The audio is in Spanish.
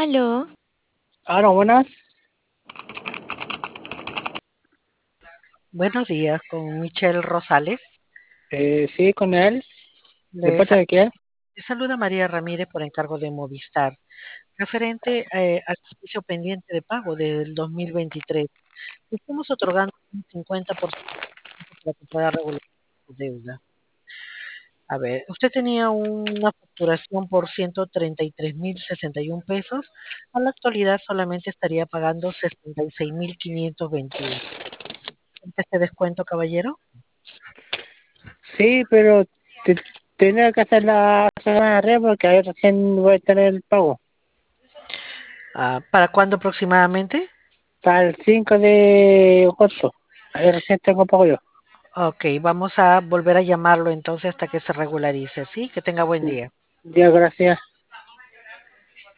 Aló, Ahora, buenas. buenos días con Michelle Rosales. Sí, con él. ¿De Le, parte sa- de qué? le saluda María Ramírez por encargo de Movistar, referente al servicio pendiente de pago del 2023. Le estamos otorgando un 50% para que pueda regularizar su deuda. A ver, usted tenía una facturación por 133.061 pesos. A la actualidad solamente estaría pagando 66.521. ¿Este descuento, caballero? Sí, pero te- tenía que hacer la semana arriba porque ahí recién voy a tener el pago. ¿Para cuándo aproximadamente? Para el 5 de agosto. Ahí recién tengo pago yo. Ok, vamos a volver a llamarlo entonces hasta que se regularice, ¿sí? Que tenga buen día. Dios, gracias.